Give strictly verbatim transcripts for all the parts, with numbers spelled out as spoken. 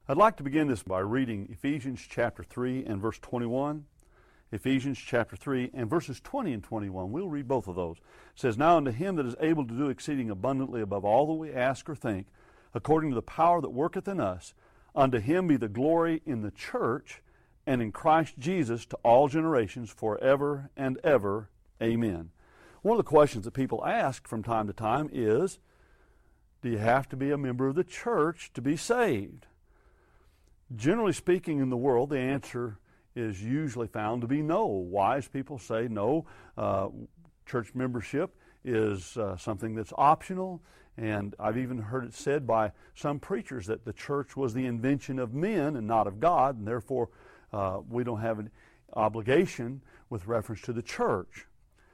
I'd like to begin this by reading Ephesians chapter three and verse twenty-one. Ephesians chapter three and verses twenty and twenty-one. We'll read both of those. It says, "Now unto him that is able to do exceeding abundantly above all that we ask or think, according to the power that worketh in us, unto him be the glory in the church and in Christ Jesus to all generations forever and ever. Amen." One of the questions that people ask from time to time is, do you have to be a member of the church to be saved? Generally speaking, in the world, the answer is usually found to be no. Wise people say no. Uh, church membership is uh, something that's optional, and I've even heard it said by some preachers that the church was the invention of men and not of God, and therefore uh, we don't have an obligation with reference to the church.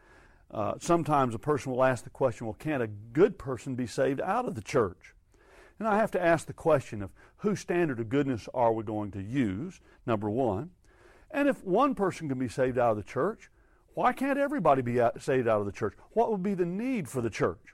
Uh, sometimes a person will ask the question, well, can a good person be saved out of the church? And I have to ask the question of whose standard of goodness are we going to use, number one. And if one person can be saved out of the church, why can't everybody be saved out of the church? What would be the need for the church?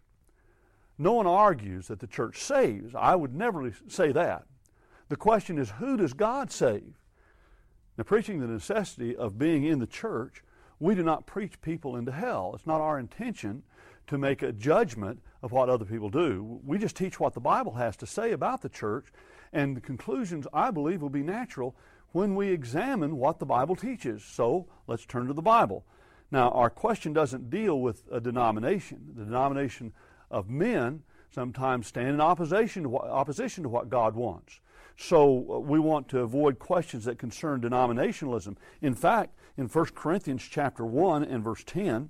No one argues that the church saves. I would never say that. The question is, who does God save? Now, preaching the necessity of being in the church, we do not preach people into hell. It's not our intention to make a judgment of what other people do. We just teach what the Bible has to say about the church, and the conclusions, I believe, will be natural when we examine what the Bible teaches. So let's turn to the Bible. Now, our question doesn't deal with a denomination. The denomination of men sometimes stand in opposition to what, opposition to what God wants. So uh, we want to avoid questions that concern denominationalism. In fact, in First Corinthians chapter one and verse ten,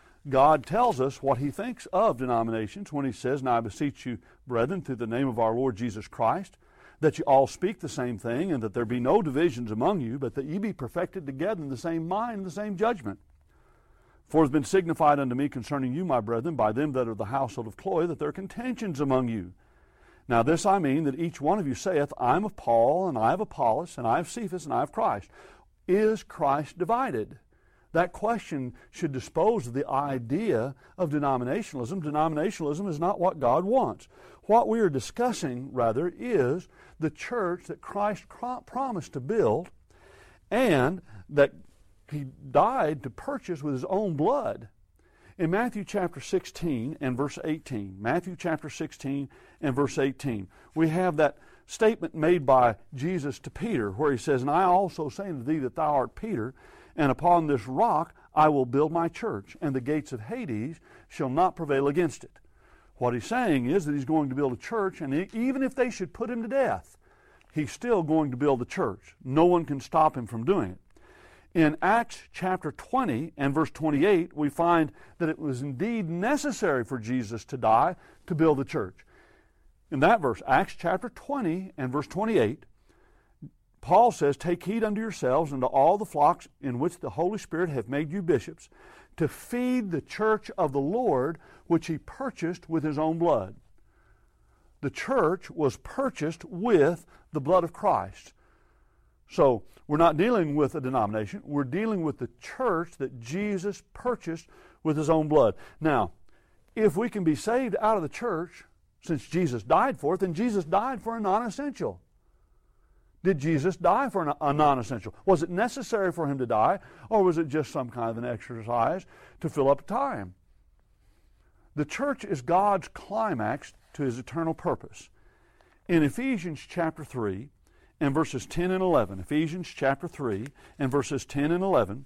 God tells us what he thinks of denominations when he says, "Now I beseech you, brethren, through the name of our Lord Jesus Christ, that you all speak the same thing, and that there be no divisions among you, but that ye be perfected together in the same mind and the same judgment. For it has been signified unto me concerning you, my brethren, by them that are of the household of Chloe, that there are contentions among you. Now this I mean, that each one of you saith, I am of Paul, and I of Apollos, and I of Cephas, and I of Christ. Is Christ divided?" That question should dispose of the idea of denominationalism. Denominationalism is not what God wants. What we are discussing, rather, is the church that Christ promised to build and that he died to purchase with his own blood. In Matthew chapter sixteen and verse eighteen, Matthew chapter sixteen and verse eighteen, we have that statement made by Jesus to Peter where he says, "And I also say unto thee that thou art Peter, and upon this rock I will build my church, and the gates of Hades shall not prevail against it." What he's saying is that he's going to build a church, and even if they should put him to death, he's still going to build the church. No one can stop him from doing it. In Acts chapter twenty and verse twenty-eight, we find that it was indeed necessary for Jesus to die to build the church. In that verse, Acts chapter twenty and verse twenty-eight, Paul says, "Take heed unto yourselves and to all the flocks in which the Holy Spirit hath made you bishops, to feed the church of the Lord, which he purchased with his own blood." The church was purchased with the blood of Christ. So we're not dealing with a denomination. We're dealing with the church that Jesus purchased with his own blood. Now, if we can be saved out of the church, since Jesus died for it, then Jesus died for a non-essential. Did Jesus die for a non-essential? Was it necessary for him to die, or was it just some kind of an exercise to fill up time? The church is God's climax to his eternal purpose. In Ephesians chapter three and verses ten and eleven, Ephesians chapter three and verses ten and eleven,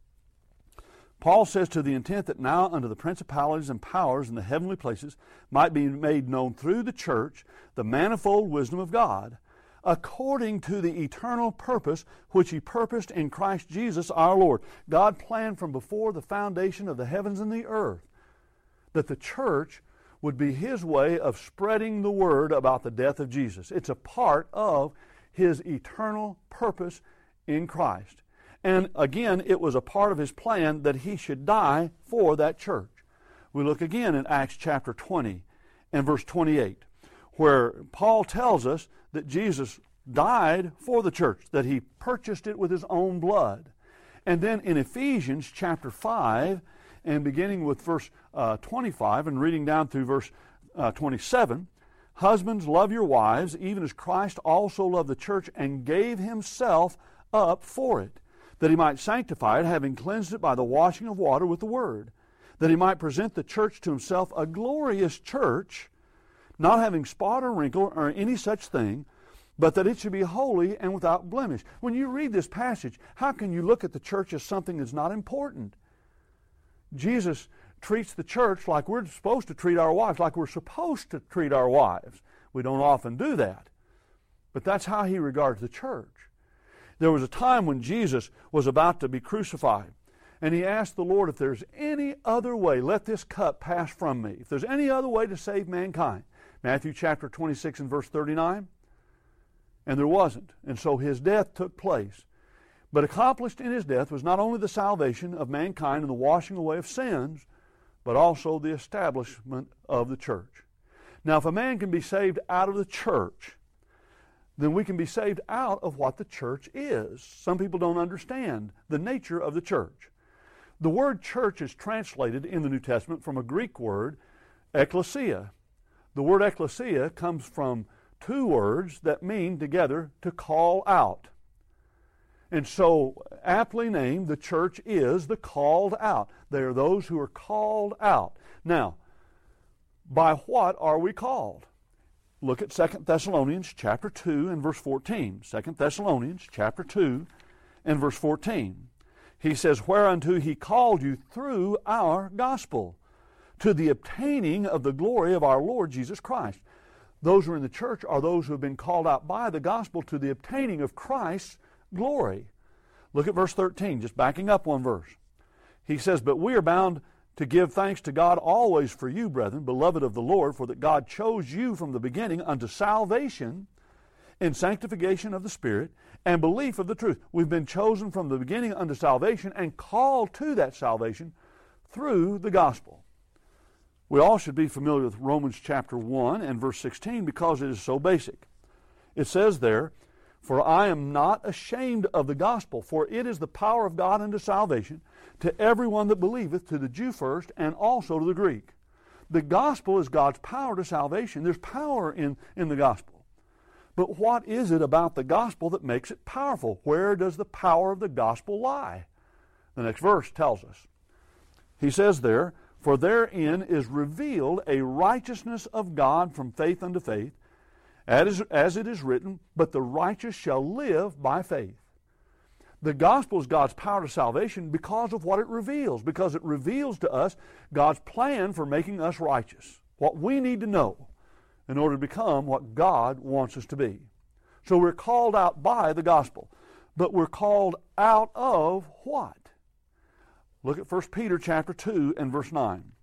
Paul says, "To the intent that now unto the principalities and powers in the heavenly places might be made known through the church the manifold wisdom of God, according to the eternal purpose which he purposed in Christ Jesus our Lord." God planned from before the foundation of the heavens and the earth that the church would be his way of spreading the word about the death of Jesus. It's a part of his eternal purpose in Christ. And again, it was a part of his plan that he should die for that church. We look again in Acts chapter twenty and verse twenty-eight, where Paul tells us that Jesus died for the church, that he purchased it with his own blood. And then in Ephesians chapter five, and beginning with verse uh, twenty-five and reading down through verse uh, twenty-seven, Husbands, love your wives, even as Christ also loved the church and gave himself up for it, that he might sanctify it, having cleansed it by the washing of water with the word, that he might present the church to himself a glorious church, not having spot or wrinkle or any such thing, but that it should be holy and without blemish. When you read this passage, how can you look at the church as something that's not important? Jesus treats the church like we're supposed to treat our wives, like we're supposed to treat our wives. We don't often do that. But that's how he regards the church. There was a time when Jesus was about to be crucified, and he asked the Lord, if there's any other way, let this cup pass from me. If there's any other way to save mankind. Matthew chapter twenty-six and verse thirty-nine. And there wasn't. And so his death took place. But accomplished in his death was not only the salvation of mankind and the washing away of sins, but also the establishment of the church. Now, if a man can be saved out of the church, then we can be saved out of what the church is. Some people don't understand the nature of the church. The word church is translated in the New Testament from a Greek word, ekklesia. The word ekklesia comes from two words that mean together to call out. And so, aptly named, the church is the called out. They are those who are called out. Now, by what are we called? Look at Second Thessalonians chapter two and verse fourteen. Second Thessalonians chapter two and verse fourteen. He says, whereunto he called you through our gospel, to the obtaining of the glory of our Lord Jesus Christ. Those who are in the church are those who have been called out by the gospel to the obtaining of Christ's glory. Look at verse thirteen, just backing up one verse. He says, but we are bound to give thanks to God always for you, brethren, beloved of the Lord, for that God chose you from the beginning unto salvation in sanctification of the Spirit and belief of the truth. We've been chosen from the beginning unto salvation and called to that salvation through the gospel. We all should be familiar with Romans chapter one and verse sixteen because it is so basic. It says there, for I am not ashamed of the gospel, for it is the power of God unto salvation to everyone that believeth, to the Jew first, and also to the Greek. The gospel is God's power to salvation. There's power in, in the gospel. But what is it about the gospel that makes it powerful? Where does the power of the gospel lie? The next verse tells us. He says there, for therein is revealed a righteousness of God from faith unto faith, as, as it is written, but the righteous shall live by faith. The gospel is God's power to salvation because of what it reveals, because it reveals to us God's plan for making us righteous, what we need to know in order to become what God wants us to be. So we're called out by the gospel, but we're called out of what? Look at First Peter chapter two and verse nine.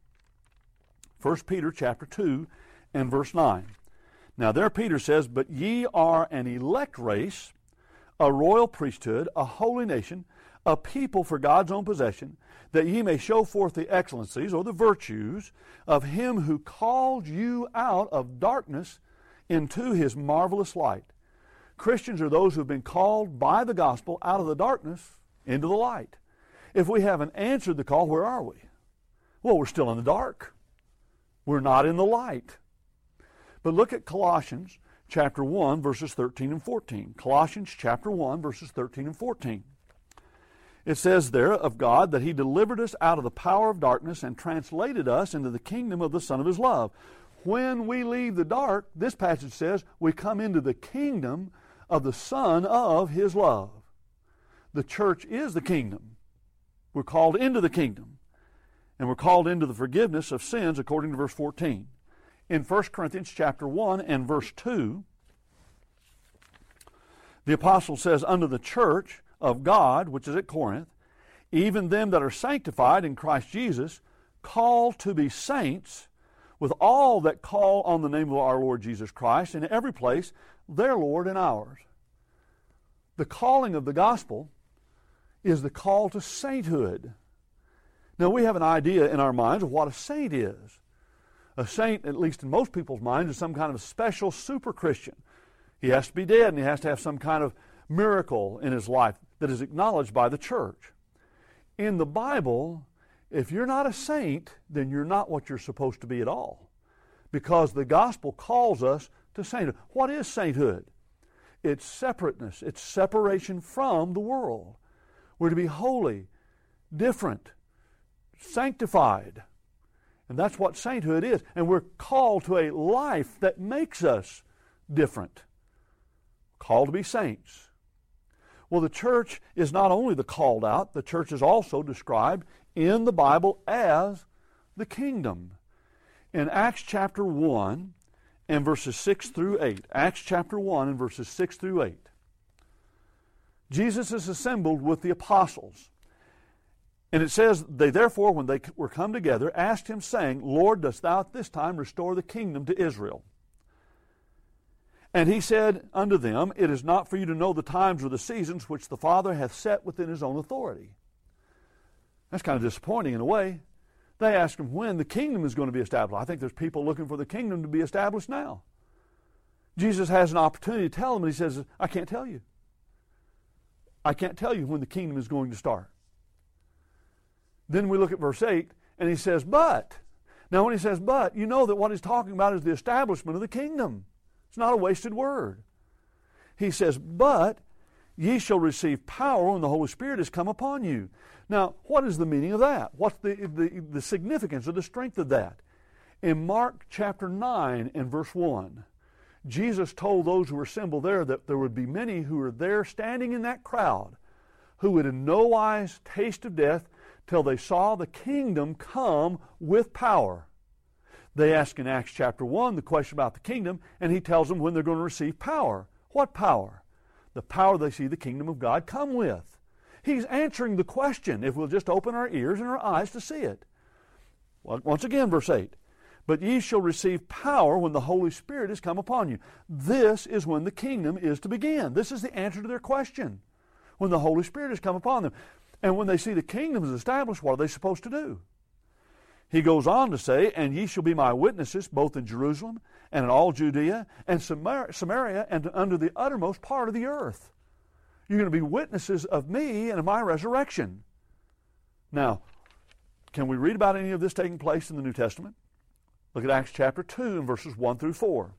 First Peter chapter two and verse nine. Now there Peter says, but ye are an elect race, a royal priesthood, a holy nation, a people for God's own possession, that ye may show forth the excellencies or the virtues of him who called you out of darkness into his marvelous light. Christians are those who have been called by the gospel out of the darkness into the light. If we haven't answered the call, where are we? Well, we're still in the dark. We're not in the light. But look at Colossians chapter one, verses thirteen and fourteen. Colossians chapter one, verses thirteen and fourteen. It says there of God that he delivered us out of the power of darkness and translated us into the kingdom of the Son of his love. When we leave the dark, this passage says, we come into the kingdom of the Son of his love. The church is the kingdom. We're called into the kingdom. And we're called into the forgiveness of sins according to verse fourteen. In First Corinthians chapter one and verse two, the apostle says, unto the church of God, which is at Corinth, even them that are sanctified in Christ Jesus, called to be saints, with all that call on the name of our Lord Jesus Christ, in every place, their Lord and ours. The calling of the gospel is the call to sainthood. Now, we have an idea in our minds of what a saint is. A saint, at least in most people's minds, is some kind of special super Christian. He has to be dead and he has to have some kind of miracle in his life that is acknowledged by the church. In the Bible, if you're not a saint, then you're not what you're supposed to be at all. because the gospel calls us to sainthood. What is sainthood? It's separateness. It's separation from the world. We're to be holy, different, sanctified. And that's what sainthood is. And we're called to a life that makes us different. Called to be saints. Well, the church is not only the called out, the church is also described in the Bible as the kingdom. In Acts chapter one and verses six through eight, Acts chapter one and verses six through eight, Jesus is assembled with the apostles. And it says, they therefore, when they were come together, asked him, saying, Lord, dost thou at this time restore the kingdom to Israel? And he said unto them, It is not for you to know the times or the seasons which the Father hath set within his own authority. That's kind of disappointing in a way. They asked him when the kingdom is going to be established. I think there's people looking for the kingdom to be established now. Jesus has an opportunity to tell them, and he says, I can't tell you. I can't tell you when the kingdom is going to start. Then we look at verse eight, and he says, but. Now when he says but, you know that what he's talking about is the establishment of the kingdom. It's not a wasted word. He says, but ye shall receive power when the Holy Spirit is come upon you. Now, what is the meaning of that? What's the, the, the significance or the strength of that? In Mark chapter nine and verse one, Jesus told those who were assembled there that there would be many who were there standing in that crowd who would in no wise taste of death till they saw the kingdom come with power. They ask in Acts chapter one the question about the kingdom, and he tells them when they're going to receive power. What power? The power they see the kingdom of God come with. He's answering the question if we'll just open our ears and our eyes to see it. Well, once again, verse eight. But ye shall receive power when the Holy Spirit is come upon you. This is when the kingdom is to begin. This is the answer to their question. When the Holy Spirit has come upon them. And when they see the kingdom is established, what are they supposed to do? He goes on to say, And ye shall be my witnesses both in Jerusalem and in all Judea and Samaria and unto the uttermost part of the earth. You're going to be witnesses of me and of my resurrection. Now, can we read about any of this taking place in the New Testament? Look at Acts chapter two and verses one through four.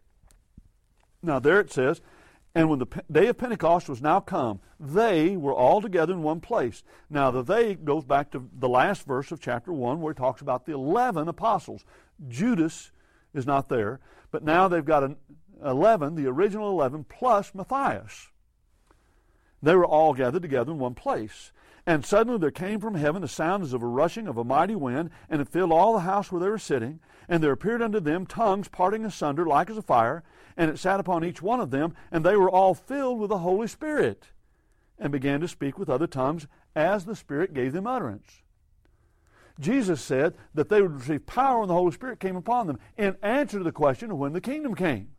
Now there it says, And when the day of Pentecost was now come, they were all together in one place. Now the they goes back to the last verse of chapter one where he talks about the eleven apostles. Judas is not there, but now they've got an eleven, the original eleven, plus Matthias. They were all gathered together in one place. And suddenly there came from heaven a sound as of a rushing of a mighty wind, and it filled all the house where they were sitting. And there appeared unto them tongues parting asunder like as a fire, and it sat upon each one of them, and they were all filled with the Holy Spirit, and began to speak with other tongues as the Spirit gave them utterance. Jesus said that they would receive power when the Holy Spirit came upon them in answer to the question of when the kingdom came.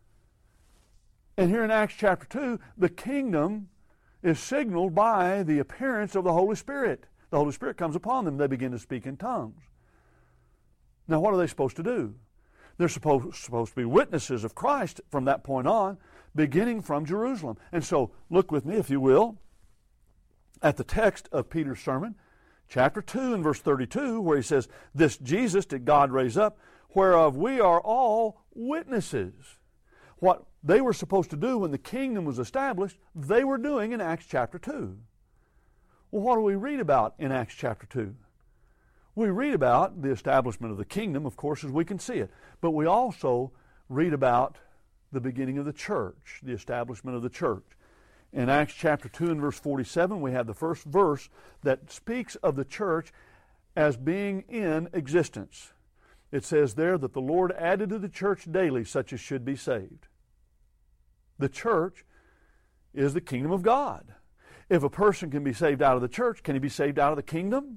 And here in Acts chapter two, the kingdom is signaled by the appearance of the Holy Spirit. The Holy Spirit comes upon them. They begin to speak in tongues. Now, what are they supposed to do? They're supposed, supposed to be witnesses of Christ from that point on, beginning from Jerusalem. And so, look with me, if you will, at the text of Peter's sermon, chapter two and verse thirty-two, where he says, This Jesus did God raise up, whereof we are all witnesses. What they were supposed to do when the kingdom was established, they were doing in Acts chapter two. Well, what do we read about in Acts chapter two? We read about the establishment of the kingdom, of course, as we can see it. But we also read about the beginning of the church, the establishment of the church. In Acts chapter two and verse forty-seven, we have the first verse that speaks of the church as being in existence. It says there that the Lord added to the church daily such as should be saved. The church is the kingdom of God. If a person can be saved out of the church, can he be saved out of the kingdom?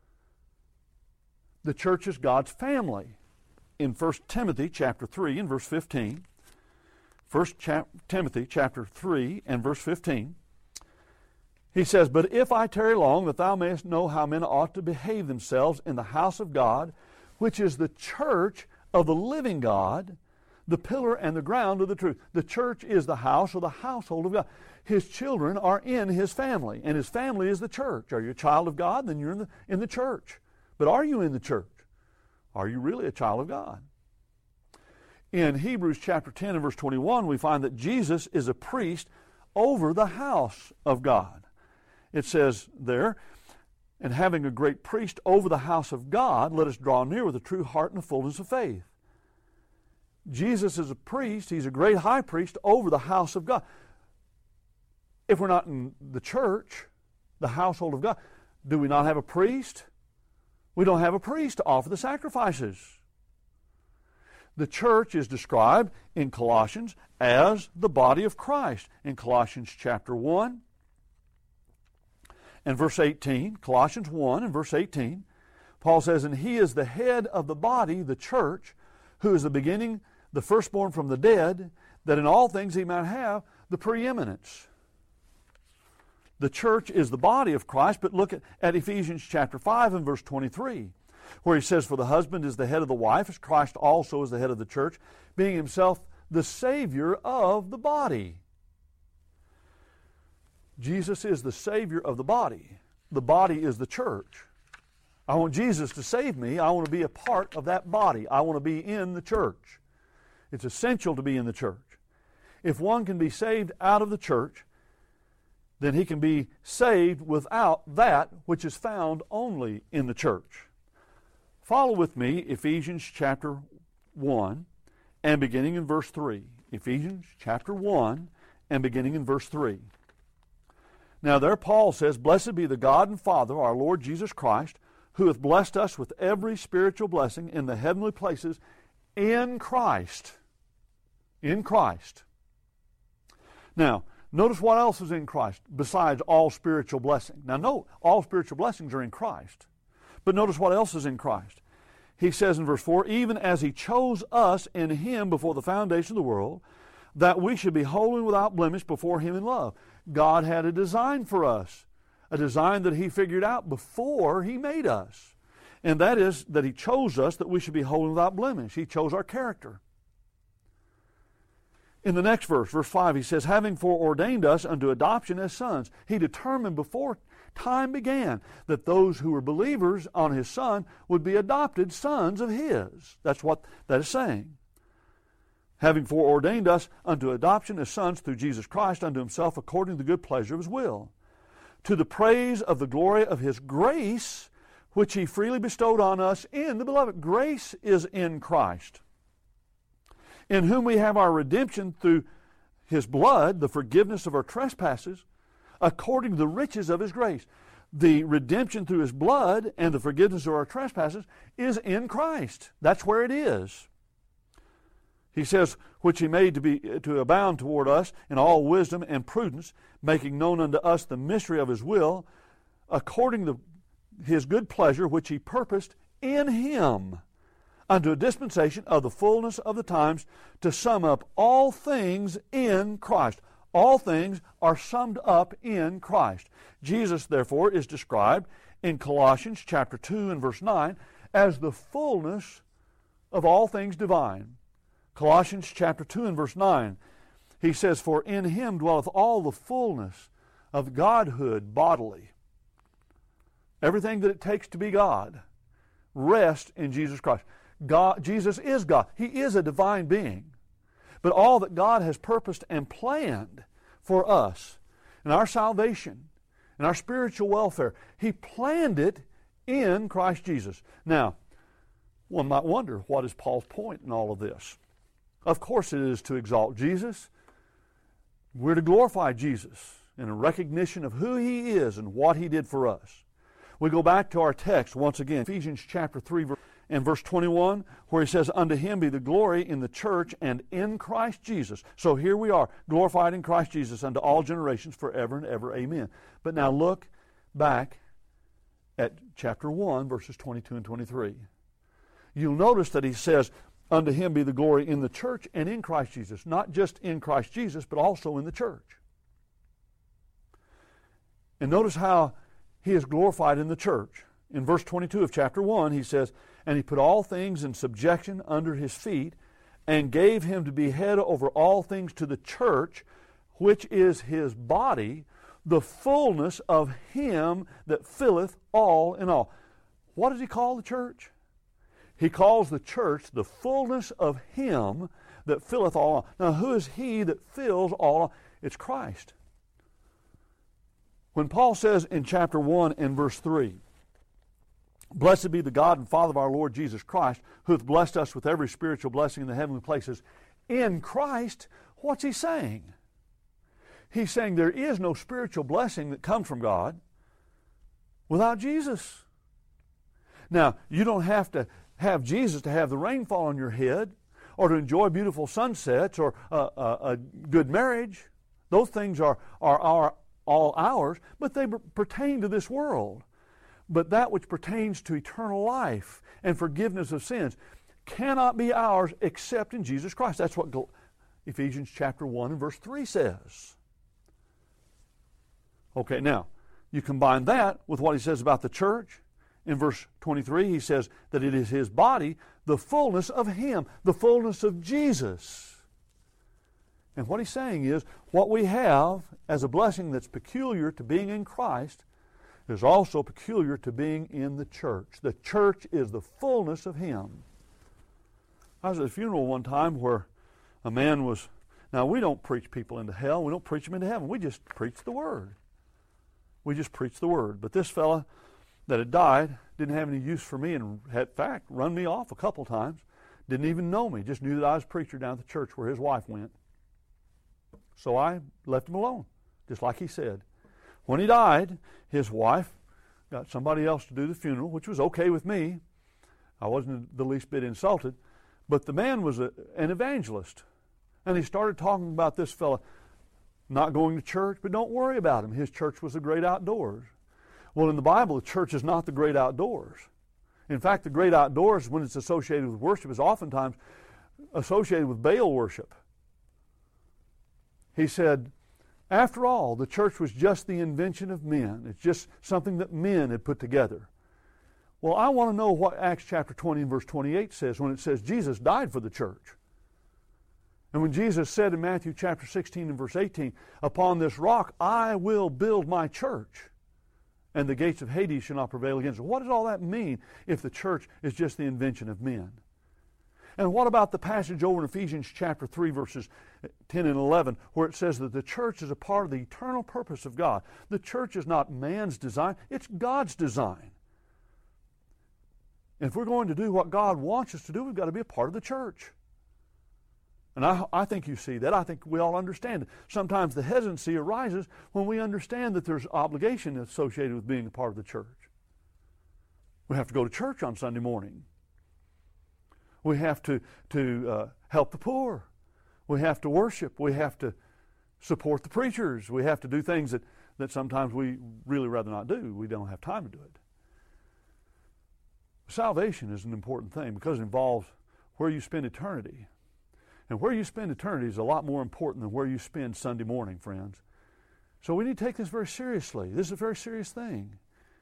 The church is God's family. In First Timothy chapter three and verse fifteen, First Timothy chapter three and verse fifteen, he says, But if I tarry long, that thou mayest know how men ought to behave themselves in the house of God, which is the church of the living God, the pillar and the ground of the truth. The church is the house or the household of God. His children are in his family, and his family is the church. Are you a child of God? Then you're in the, in the church. But are you in the church? Are you really a child of God? In Hebrews chapter ten and verse twenty-one, we find that Jesus is a priest over the house of God. It says there, and having a great priest over the house of God, let us draw near with a true heart and a fullness of faith. Jesus is a priest. He's a great high priest over the house of God. If we're not in the church, the household of God, do we not have a priest? We don't have a priest to offer the sacrifices. The church is described in Colossians as the body of Christ. In Colossians chapter one and verse eighteen, Colossians one and verse eighteen, Paul says, and he is the head of the body, the church, who is the beginning, the firstborn from the dead, that in all things he might have the preeminence. The church is the body of Christ, but look at, at Ephesians chapter five and verse twenty-three, where he says, for the husband is the head of the wife, as Christ also is the head of the church, being himself the Savior of the body. Jesus is the Savior of the body. The body is the church. I want Jesus to save me. I want to be a part of that body. I want to be in the church. It's essential to be in the church. If one can be saved out of the church, then he can be saved without that which is found only in the church. Follow with me Ephesians chapter one and beginning in verse three. Ephesians chapter one and beginning in verse three. Now there Paul says, blessed be the God and Father, our Lord Jesus Christ, who hath blessed us with every spiritual blessing in the heavenly places in Christ. In Christ. Now, notice what else is in Christ besides all spiritual blessing. Now, note, all spiritual blessings are in Christ. But notice what else is in Christ. He says in verse four, even as he chose us in him before the foundation of the world, that we should be holy and without blemish before him in love. God had a design for us, a design that he figured out before he made us. And that is that he chose us that we should be holy and without blemish. He chose our character. In the next verse, verse five, he says, having foreordained us unto adoption as sons. He determined before time began that those who were believers on his Son would be adopted sons of his. That's what that is saying. Having foreordained us unto adoption as sons through Jesus Christ unto himself according to the good pleasure of his will, to the praise of the glory of his grace, which he freely bestowed on us in the beloved. Grace is in Christ, in whom we have our redemption through his blood, the forgiveness of our trespasses, according to the riches of his grace. The redemption through his blood and the forgiveness of our trespasses is in Christ. That's where it is. He says, which he made to be to abound toward us in all wisdom and prudence, making known unto us the mystery of his will, according to his good pleasure, which he purposed in him, unto a dispensation of the fullness of the times, to sum up all things in Christ. All things are summed up in Christ. Jesus, therefore, is described in Colossians chapter two and verse nine as the fullness of all things divine. Colossians chapter two and verse nine, he says, for in him dwelleth all the fullness of Godhood bodily. Everything that it takes to be God rests in Jesus Christ. God, Jesus is God. He is a divine being. But all that God has purposed and planned for us in our salvation, in our spiritual welfare, he planned it in Christ Jesus. Now, one might wonder, what is Paul's point in all of this? Of course it is to exalt Jesus. We're to glorify Jesus in a recognition of who he is and what he did for us. We go back to our text once again, Ephesians chapter three and verse twenty-one, where he says, unto him be the glory in the church and in Christ Jesus. So here we are, glorified in Christ Jesus unto all generations forever and ever. Amen. But now look back at chapter one, verses twenty-two and twenty-three. You'll notice that he says, unto him be the glory in the church and in Christ Jesus. Not just in Christ Jesus, but also in the church. And notice how he is glorified in the church. In verse twenty-two of chapter one, he says, and he put all things in subjection under his feet, and gave him to be head over all things to the church, which is his body, the fullness of him that filleth all in all. What does he call the church? He calls the church the fullness of him that filleth all. Now, who is he that fills all? It's Christ. When Paul says in chapter one and verse three, blessed be the God and Father of our Lord Jesus Christ, who hath blessed us with every spiritual blessing in the heavenly places. In Christ, what's he saying? He's saying there is no spiritual blessing that comes from God without Jesus. Now, you don't have to have Jesus to have the rain fall on your head or to enjoy beautiful sunsets or a, a, a good marriage. Those things are, are, are all ours, but they pertain to this world. But that which pertains to eternal life and forgiveness of sins cannot be ours except in Jesus Christ. That's what Ephesians chapter one and verse three says. Okay, now, you combine that with what he says about the church. In verse twenty-three, he says that it is his body, the fullness of him, the fullness of Jesus. And what he's saying is, what we have as a blessing that's peculiar to being in Christ is also peculiar to being in the church. The church is the fullness of him. I was at a funeral one time where a man was, now we don't preach people into hell, we don't preach them into heaven, we just preach the Word. We just preach the Word. But this fella that had died didn't have any use for me and had, in fact, run me off a couple times. Didn't even know me, just knew that I was a preacher down at the church where his wife went. So I left him alone, just like he said. When he died, his wife got somebody else to do the funeral, which was okay with me. I wasn't the least bit insulted. But the man was a, an evangelist. And he started talking about this fella not going to church, but don't worry about him. His church was the great outdoors. Well, in the Bible, the church is not the great outdoors. In fact, the great outdoors, when it's associated with worship, is oftentimes associated with Baal worship. He said, after all, the church was just the invention of men. It's just something that men had put together. Well, I want to know what Acts chapter twenty and verse twenty-eight says when it says Jesus died for the church. And when Jesus said in Matthew chapter sixteen and verse eighteen, upon this rock I will build my church, and the gates of Hades shall not prevail against it. What does all that mean if the church is just the invention of men? And what about the passage over in Ephesians chapter three, verses ten and eleven, where it says that the church is a part of the eternal purpose of God? The church is not man's design, it's God's design. And if we're going to do what God wants us to do, we've got to be a part of the church. And I, I think you see that. I think we all understand it. Sometimes the hesitancy arises when we understand that there's obligation associated with being a part of the church. We have to go to church on Sunday morning. We have to, to uh, help the poor. We have to worship. We have to support the preachers. We have to do things that, that sometimes we really rather not do. We don't have time to do it. Salvation is an important thing because it involves where you spend eternity. And where you spend eternity is a lot more important than where you spend Sunday morning, friends. So we need to take this very seriously. This is a very serious thing.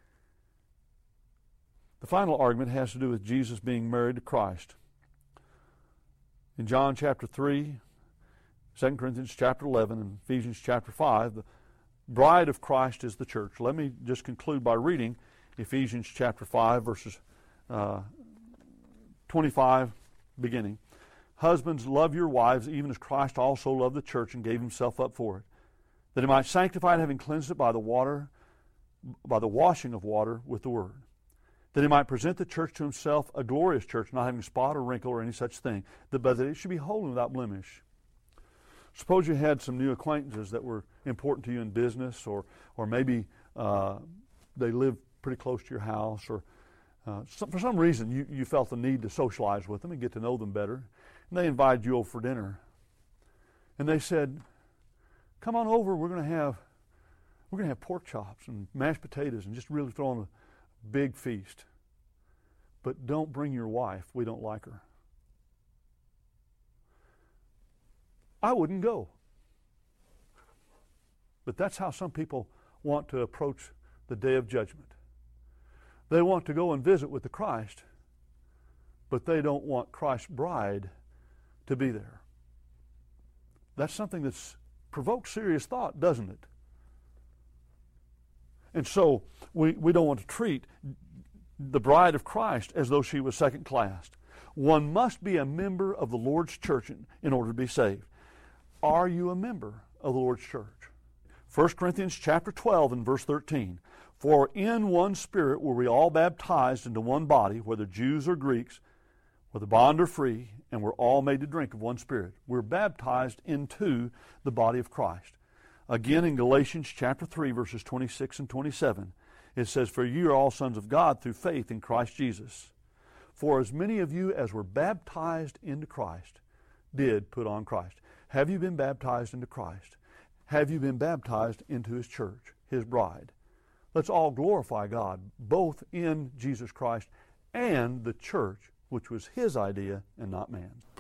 The final argument has to do with Jesus being married to Christ. In John chapter three, Second Corinthians chapter eleven, and Ephesians chapter five, the bride of Christ is the church. Let me just conclude by reading Ephesians chapter five, verses uh, twenty-five beginning. Husbands, love your wives, even as Christ also loved the church and gave himself up for it, that he might sanctify it, having cleansed it by the water, by the washing of water with the word, that he might present the church to himself a glorious church, not having spot or wrinkle or any such thing, but that it should be holy and without blemish. Suppose you had some new acquaintances that were important to you in business, or or maybe uh, they lived pretty close to your house, or uh, some, for some reason you, you felt the need to socialize with them and get to know them better. And they invited you over for dinner. And they said, come on over, we're going to have we're going to have pork chops and mashed potatoes and just really throw on a big feast. But don't bring your wife, we don't like her. I wouldn't go. But that's how some people want to approach the day of judgment. They want to go and visit with the Christ, but they don't want Christ's bride to be there. That's something that's provoked serious thought, doesn't it? And so we, we don't want to treat the bride of Christ as though she was second class. One must be a member of the Lord's church in, in order to be saved. Are you a member of the Lord's church? First Corinthians chapter twelve and verse thirteen. For in one Spirit were we all baptized into one body, whether Jews or Greeks, whether bond or free, and we're all made to drink of one Spirit. We're baptized into the body of Christ. Again, in Galatians chapter three, verses twenty-six and twenty-seven, it says, For you are all sons of God through faith in Christ Jesus. For as many of you as were baptized into Christ did put on Christ. Have you been baptized into Christ? Have you been baptized into His church, His bride? Let's all glorify God, both in Jesus Christ and the church, which was His idea and not man's.